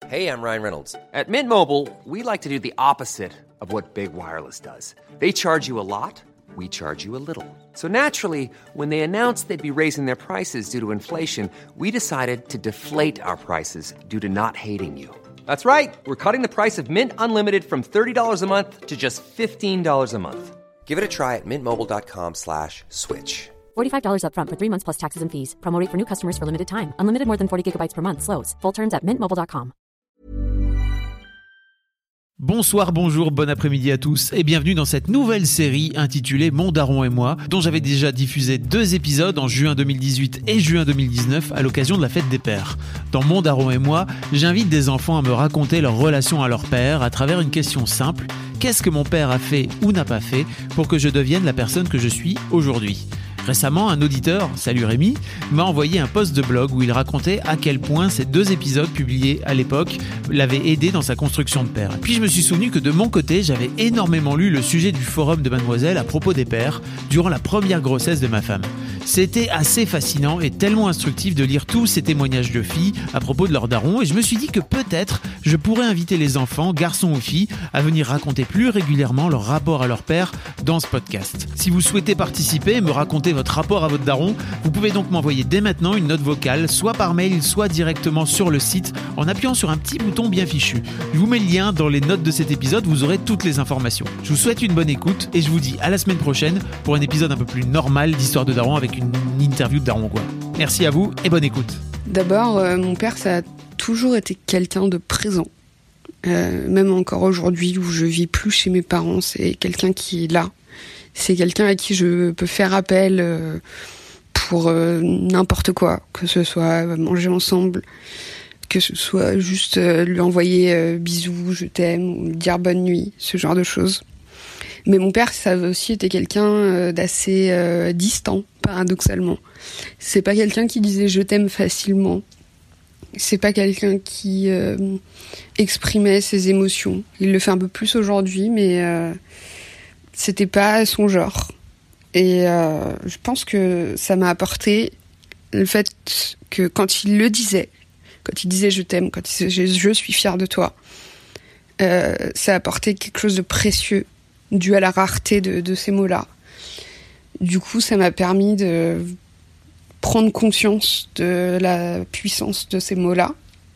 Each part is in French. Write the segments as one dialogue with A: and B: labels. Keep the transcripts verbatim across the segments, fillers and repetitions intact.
A: Hey, I'm Ryan Reynolds. At Mint Mobile, we like to do the opposite of what Big Wireless does. They charge you a lot, we charge you a little. So naturally, when they announced they'd be raising their prices due to inflation, we decided to deflate our prices due to not hating you. That's right. We're cutting the price of Mint Unlimited from thirty dollars a month to just fifteen dollars a month. Give it a try at mintmobile.com slash switch.
B: forty-five dollars up front for three months plus taxes and fees. Promo rate for new customers for limited time. Unlimited more than forty gigabytes per month. Slows full terms at mint mobile dot com.
C: Bonsoir, bonjour, bon après-midi à tous et bienvenue dans cette nouvelle série intitulée Mon Daron et moi, dont j'avais déjà diffusé deux épisodes en juin deux mille dix-huit et juin deux mille dix-neuf à l'occasion de la fête des pères. Dans Mon Daron et moi, j'invite des enfants à me raconter leur relation à leur père à travers une question simple: qu'est-ce que mon père a fait ou n'a pas fait pour que je devienne la personne que je suis aujourd'hui ? Récemment, un auditeur, salut Rémi, m'a envoyé un post de blog où il racontait à quel point ces deux épisodes publiés à l'époque l'avaient aidé dans sa construction de père. Puis je me suis souvenu que de mon côté, j'avais énormément lu le sujet du forum de Mademoiselle à propos des pères durant la première grossesse de ma femme. C'était assez fascinant et tellement instructif de lire tous ces témoignages de filles à propos de leur daron, et je me suis dit que peut-être je pourrais inviter les enfants, garçons ou filles, à venir raconter plus régulièrement leur rapport à leur père dans ce podcast. Si vous souhaitez participer et me raconter votre rapport à votre daron, vous pouvez donc m'envoyer dès maintenant une note vocale, soit par mail, soit directement sur le site, en appuyant sur un petit bouton bien fichu. Je vous mets le lien dans les notes de cet épisode, vous aurez toutes les informations. Je vous souhaite une bonne écoute et je vous dis à la semaine prochaine pour un épisode un peu plus normal d'Histoire de daron avec une interview de daron quoi. Merci à vous et bonne écoute.
D: D'abord, euh, mon père, ça a toujours été quelqu'un de présent. Euh, même encore aujourd'hui où je vis plus chez mes parents, c'est quelqu'un qui est là. C'est quelqu'un à qui je peux faire appel euh, pour euh, n'importe quoi, que ce soit manger ensemble, que ce soit juste euh, lui envoyer euh, bisous, je t'aime, ou lui dire bonne nuit, ce genre de choses. Mais mon père, ça a aussi été quelqu'un euh, d'assez euh, distant, paradoxalement. C'est pas quelqu'un qui disait je t'aime facilement. C'est pas quelqu'un qui euh, exprimait ses émotions. Il le fait un peu plus aujourd'hui, mais euh, c'était pas son genre. Et euh, je pense que ça m'a apporté le fait que quand il le disait, quand il disait je t'aime, quand il disait je suis fière de toi, euh, ça a apporté quelque chose de précieux dû à la rareté de, de ces mots-là. Du coup, ça m'a permis de prendre conscience de la puissance de ces mots-là.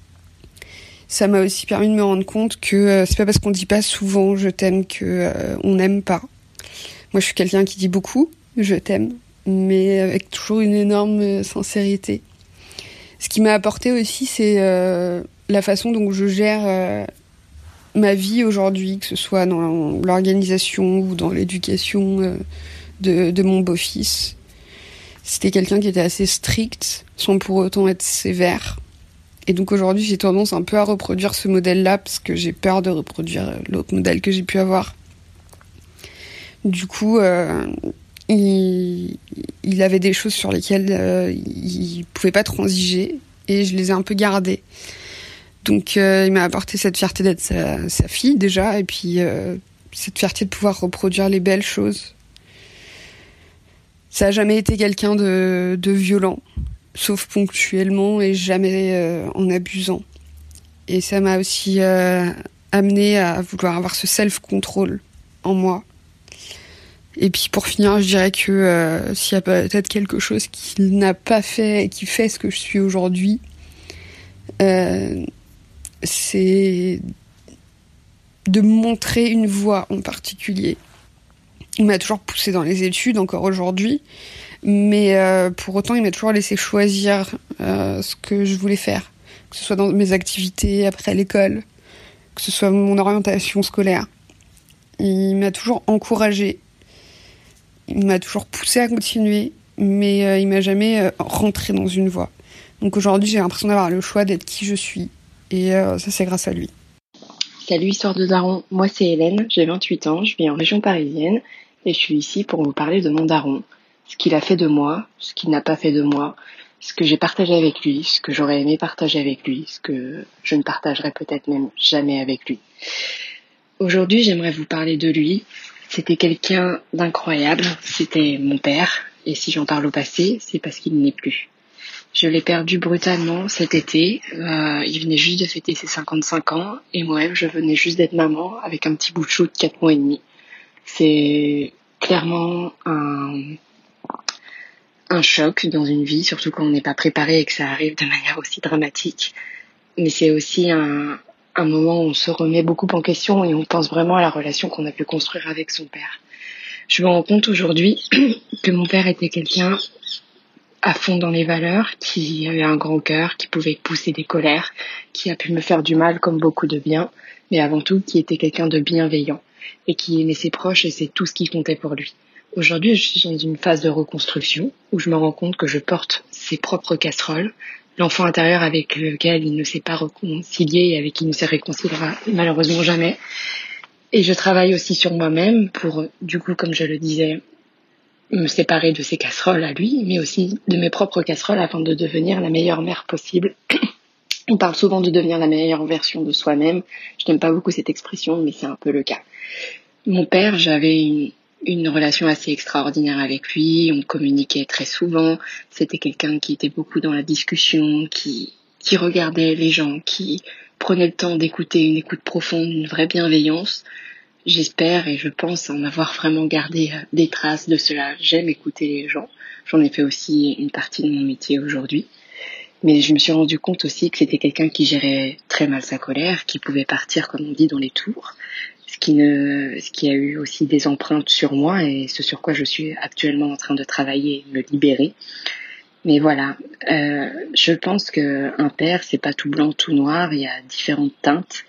D: Ça m'a aussi permis de me rendre compte que euh, c'est pas parce qu'on dit pas souvent je t'aime que euh, on n'aime pas. Moi, je suis quelqu'un qui dit beaucoup je t'aime, mais avec toujours une énorme sincérité. Ce qui m'a apporté aussi, c'est euh, la façon dont je gère euh, ma vie aujourd'hui, que ce soit dans l'organisation ou dans l'éducation euh, de, de mon beau-fils. C'était quelqu'un qui était assez strict, sans pour autant être sévère. Et donc aujourd'hui, j'ai tendance un peu à reproduire ce modèle-là, parce que j'ai peur de reproduire l'autre modèle que j'ai pu avoir. Du coup, euh, il, il avait des choses sur lesquelles euh, il pouvait pas transiger, et je les ai un peu gardées. Donc euh, il m'a apporté cette fierté d'être sa, sa fille déjà, et puis euh, cette fierté de pouvoir reproduire les belles choses. Ça a jamais été quelqu'un de, de violent, sauf ponctuellement et jamais euh, en abusant. Et ça m'a aussi euh, amené à vouloir avoir ce self-control en moi. Et puis pour finir, je dirais que euh, s'il y a peut-être quelque chose qu'il n'a pas fait et qui fait ce que je suis aujourd'hui, euh, c'est de montrer une voie en particulier. Il m'a toujours poussé dans les études, encore aujourd'hui, mais euh, pour autant, il m'a toujours laissé choisir euh, ce que je voulais faire, que ce soit dans mes activités après l'école, que ce soit mon orientation scolaire. Il m'a toujours encouragée, il m'a toujours poussé à continuer, mais euh, il m'a jamais euh, rentré dans une voie. Donc aujourd'hui, j'ai l'impression d'avoir le choix d'être qui je suis, et euh, ça, c'est grâce à lui.
E: Salut Histoire de daron, moi c'est Hélène, j'ai vingt-huit ans, je vis en région parisienne et je suis ici pour vous parler de mon daron, ce qu'il a fait de moi, ce qu'il n'a pas fait de moi, ce que j'ai partagé avec lui, ce que j'aurais aimé partager avec lui, ce que je ne partagerai peut-être même jamais avec lui. Aujourd'hui, j'aimerais vous parler de lui. C'était quelqu'un d'incroyable, c'était mon père, et si j'en parle au passé, c'est parce qu'il n'est plus. Je l'ai perdu brutalement cet été. Euh, il venait juste de fêter ses cinquante-cinq ans et moi-même, je venais juste d'être maman avec un petit bout de chou de quatre mois et demi. C'est clairement un, un choc dans une vie, surtout quand on n'est pas préparé et que ça arrive de manière aussi dramatique. Mais c'est aussi un, un moment où on se remet beaucoup en question et on pense vraiment à la relation qu'on a pu construire avec son père. Je me rends compte aujourd'hui que mon père était quelqu'un à fond dans les valeurs, qui avait un grand cœur, qui pouvait pousser des colères, qui a pu me faire du mal comme beaucoup de bien, mais avant tout qui était quelqu'un de bienveillant et qui aimait ses proches et c'est tout ce qui comptait pour lui. Aujourd'hui, je suis dans une phase de reconstruction où je me rends compte que je porte ses propres casseroles, l'enfant intérieur avec lequel il ne s'est pas réconcilié et avec qui il ne se réconciliera malheureusement jamais. Et je travaille aussi sur moi-même pour, du coup, comme je le disais, me séparer de ses casseroles à lui, mais aussi de mes propres casseroles afin de devenir la meilleure mère possible. On parle souvent de devenir la meilleure version de soi-même. Je n'aime pas beaucoup cette expression, mais c'est un peu le cas. Mon père, j'avais une, une relation assez extraordinaire avec lui. On communiquait très souvent. C'était quelqu'un qui était beaucoup dans la discussion, qui, qui regardait les gens, qui prenait le temps d'écouter, une écoute profonde, une vraie bienveillance. J'espère et je pense en avoir vraiment gardé des traces de cela. J'aime écouter les gens. J'en ai fait aussi une partie de mon métier aujourd'hui. Mais je me suis rendu compte aussi que c'était quelqu'un qui gérait très mal sa colère, qui pouvait partir, comme on dit, dans les tours. Ce qui, ne, ce qui a eu aussi des empreintes sur moi et ce sur quoi je suis actuellement en train de travailler et me libérer. Mais voilà, euh, je pense qu'un père, c'est pas tout blanc, tout noir. Il y a différentes teintes.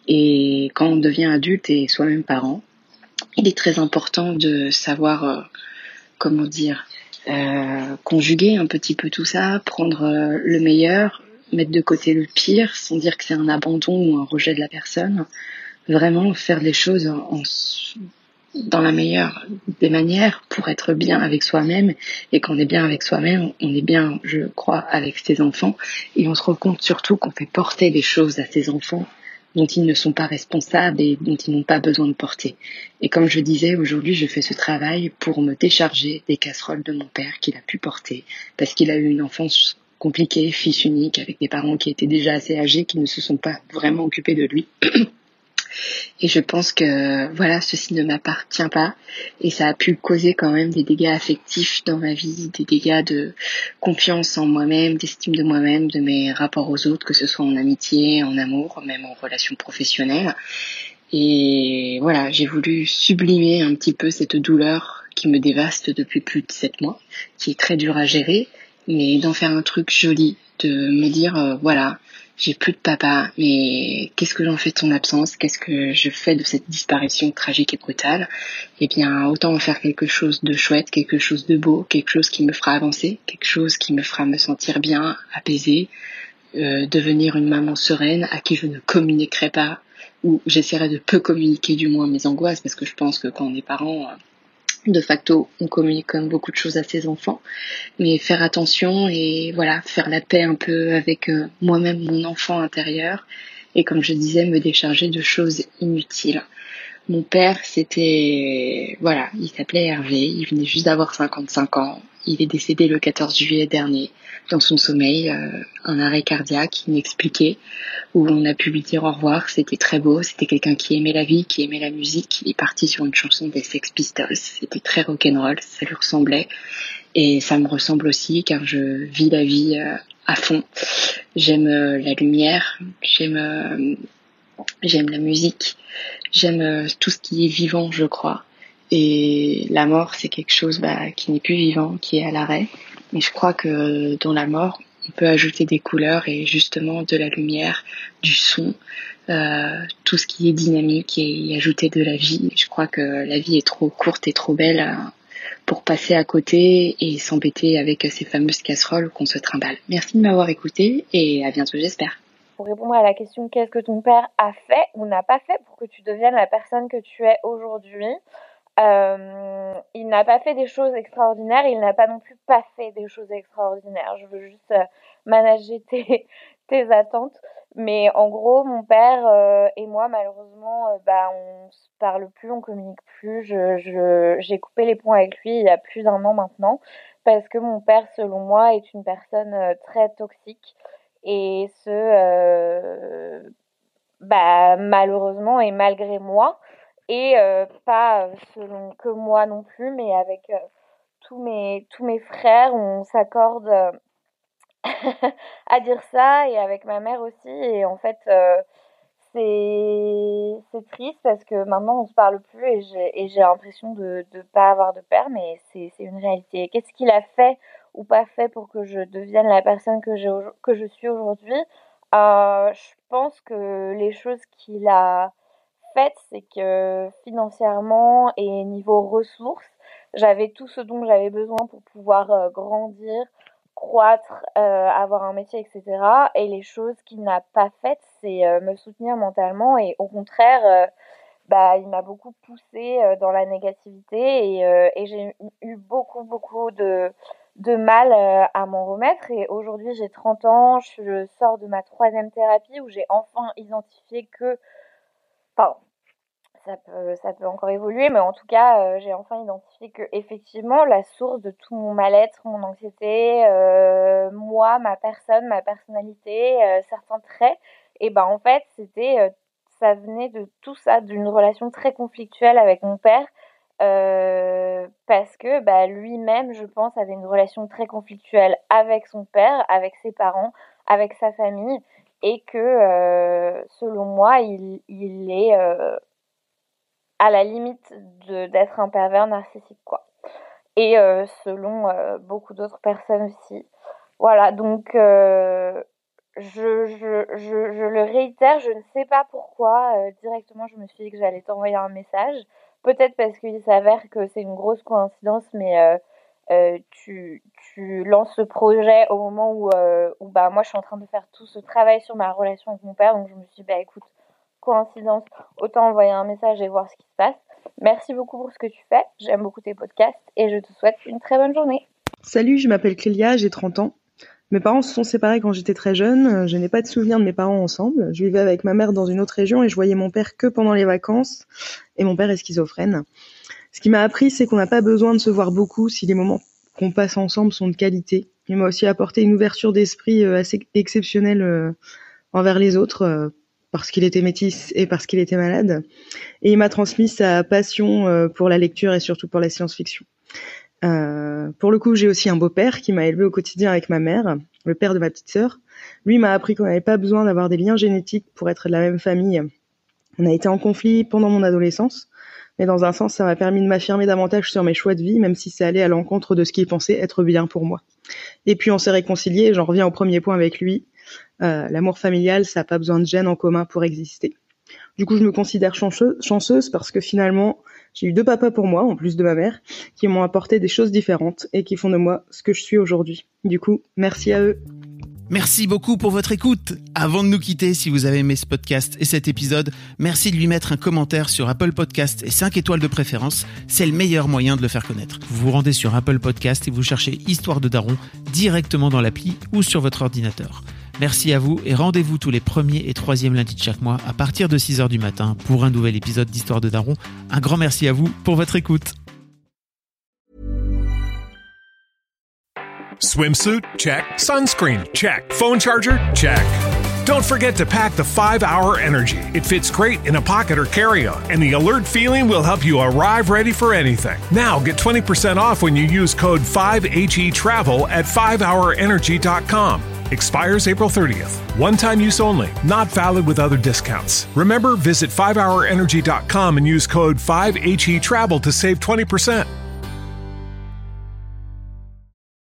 E: Et quand on devient adulte et soi-même parent, il est très important de savoir, euh, comment dire, euh, conjuguer un petit peu tout ça, prendre euh, le meilleur, mettre de côté le pire, sans dire que c'est un abandon ou un rejet de la personne. Vraiment faire les choses en, en, dans la meilleure des manières pour être bien avec soi-même. Et quand on est bien avec soi-même, on est bien, je crois, avec ses enfants. Et on se rend compte surtout qu'on fait porter les choses à ses enfants dont ils ne sont pas responsables et dont ils n'ont pas besoin de porter. Et comme je disais, aujourd'hui, je fais ce travail pour me décharger des casseroles de mon père qu'il a pu porter, parce qu'il a eu une enfance compliquée, fils unique, avec des parents qui étaient déjà assez âgés, qui ne se sont pas vraiment occupés de lui. Et je pense que, voilà, ceci ne m'appartient pas. Et ça a pu causer quand même des dégâts affectifs dans ma vie, des dégâts de confiance en moi-même, d'estime de moi-même, de mes rapports aux autres, que ce soit en amitié, en amour, même en relation professionnelle. Et voilà, j'ai voulu sublimer un petit peu cette douleur qui me dévaste depuis plus de sept mois, qui est très dure à gérer, mais d'en faire un truc joli, de me dire, euh, voilà, j'ai plus de papa, mais qu'est-ce que j'en fais de son absence? Qu'est-ce que je fais de cette disparition tragique et brutale? Eh bien, autant en faire quelque chose de chouette, quelque chose de beau, quelque chose qui me fera avancer, quelque chose qui me fera me sentir bien, apaisée, euh, devenir une maman sereine à qui je ne communiquerai pas, ou j'essaierai de peu communiquer du moins mes angoisses, parce que je pense que quand on est parent, de facto, on communique comme beaucoup de choses à ses enfants, mais faire attention et voilà, faire la paix un peu avec euh, moi-même, mon enfant intérieur, et comme je disais, me décharger de choses inutiles. Mon père, c'était, voilà, il s'appelait Hervé, il venait juste d'avoir cinquante-cinq ans, il est décédé le quatorze juillet dernier, dans son sommeil, euh, un arrêt cardiaque inexpliqué, où on a pu lui dire au revoir. C'était très beau, c'était quelqu'un qui aimait la vie, qui aimait la musique. Il est parti sur une chanson des Sex Pistols, c'était très rock'n'roll, ça lui ressemblait, et ça me ressemble aussi, car je vis la vie euh, à fond. J'aime euh, la lumière, j'aime, euh, j'aime la musique, j'aime euh, tout ce qui est vivant, je crois. Et la mort, c'est quelque chose bah, qui n'est plus vivant, qui est à l'arrêt. Mais je crois que dans la mort, on peut ajouter des couleurs et justement de la lumière, du son, euh, tout ce qui est dynamique et y ajouter de la vie. Je crois que la vie est trop courte et trop belle euh, pour passer à côté et s'embêter avec ces fameuses casseroles qu'on se trimballe. Merci de m'avoir écouté et à bientôt, j'espère.
F: Pour répondre à la question qu'est-ce que ton père a fait ou n'a pas fait pour que tu deviennes la personne que tu es aujourd'hui, Euh, il n'a pas fait des choses extraordinaires, il n'a pas non plus pas fait des choses extraordinaires. Je veux juste euh, manager tes, tes attentes. Mais en gros, mon père euh, et moi, malheureusement, euh, bah, on se parle plus, on communique plus. Je, je, j'ai coupé les ponts avec lui il y a plus d'un an maintenant, parce que mon père, selon moi, est une personne euh, très toxique. Et ce, euh, bah, malheureusement et malgré moi, et euh, pas selon que moi non plus, mais avec euh, tous mes tous mes frères, on s'accorde euh, à dire ça, et avec ma mère aussi. Et en fait, euh, c'est c'est triste parce que maintenant on se parle plus, et j'ai et j'ai l'impression de de pas avoir de père, mais c'est c'est une réalité. Qu'est-ce qu'il a fait ou pas fait pour que je devienne la personne que j'ai que je suis aujourd'hui? Euh, je pense que les choses qu'il a faites, c'est que financièrement et niveau ressources, j'avais tout ce dont j'avais besoin pour pouvoir euh, grandir, croître, euh, avoir un métier, et cetera. Et les choses qu'il n'a pas faites, c'est euh, me soutenir mentalement, et au contraire, euh, bah, il m'a beaucoup poussée euh, dans la négativité, et, euh, et j'ai eu beaucoup, beaucoup de de mal euh, à m'en remettre. Et aujourd'hui, j'ai trente ans, je sors de ma troisième thérapie où j'ai enfin identifié que, enfin, ça peut, ça peut encore évoluer, mais en tout cas, euh, j'ai enfin identifié que effectivement, la source de tout mon mal-être, mon anxiété, euh, moi, ma personne, ma personnalité, euh, certains traits, et ben en fait, c'était, euh, ça venait de tout ça, d'une relation très conflictuelle avec mon père. Euh, parce que bah, lui-même, je pense, avait une relation très conflictuelle avec son père, avec ses parents, avec sa famille, et que, euh, selon moi, il, il est euh, à la limite de, d'être un pervers narcissique, quoi. Et euh, selon euh, beaucoup d'autres personnes aussi. Voilà, donc euh, je, je, je, je le réitère, je ne sais pas pourquoi, euh, directement, je me suis dit que j'allais t'envoyer un message. Peut-être parce qu'il s'avère que c'est une grosse coïncidence, mais euh, euh, tu, tu lances ce projet au moment où, euh, où bah, moi je suis en train de faire tout ce travail sur ma relation avec mon père. Donc je me suis dit, bah écoute, coïncidence, autant envoyer un message et voir ce qui se passe. Merci beaucoup pour ce que tu fais, j'aime beaucoup tes podcasts et je te souhaite une très bonne journée.
G: Salut, je m'appelle Clélia, j'ai trente ans. Mes parents se sont séparés quand j'étais très jeune, je n'ai pas de souvenir de mes parents ensemble. Je vivais avec ma mère dans une autre région et je voyais mon père que pendant les vacances, et mon père est schizophrène. Ce qui m'a appris, c'est qu'on n'a pas besoin de se voir beaucoup si les moments qu'on passe ensemble sont de qualité. Il m'a aussi apporté une ouverture d'esprit assez exceptionnelle envers les autres, parce qu'il était métis et parce qu'il était malade. Et il m'a transmis sa passion pour la lecture et surtout pour la science-fiction. Euh, pour le coup, j'ai aussi un beau-père qui m'a élevé au quotidien avec ma mère, le père de ma petite sœur. Lui m'a appris qu'on n'avait pas besoin d'avoir des liens génétiques pour être de la même famille. On a été en conflit pendant mon adolescence, mais dans un sens, ça m'a permis de m'affirmer davantage sur mes choix de vie, même si ça allait à l'encontre de ce qu'il pensait être bien pour moi. Et puis on s'est réconciliés, et j'en reviens au premier point avec lui. Euh, l'amour familial, ça n'a pas besoin de gènes en commun pour exister. Du coup, je me considère chanceuse, chanceuse parce que finalement, j'ai eu deux papas pour moi, en plus de ma mère, qui m'ont apporté des choses différentes et qui font de moi ce que je suis aujourd'hui. Du coup, merci à eux.
C: Merci beaucoup pour votre écoute. Avant de nous quitter, si vous avez aimé ce podcast et cet épisode, merci de lui mettre un commentaire sur Apple Podcast et cinq étoiles de préférence. C'est le meilleur moyen de le faire connaître. Vous vous rendez sur Apple Podcast et vous cherchez Histoire de Daron directement dans l'appli ou sur votre ordinateur. Merci à vous et rendez-vous tous les premiers et troisièmes lundis de chaque mois à partir de six heures du matin pour un nouvel épisode d'Histoire de Daron. Un grand merci à vous pour votre écoute.
H: Swimsuit? Check. Sunscreen? Check. Phone charger? Check. Don't forget to pack the five hour Energy. It fits great in a pocket or carry-on, and the alert feeling will help you arrive ready for anything. Now get twenty percent off when you use code five H E travel at five hour energy dot com. Expires April thirtieth. One-time use only. Not valid with other discounts. Remember, visit five hour energy dot com and use code five H E travel to save twenty percent.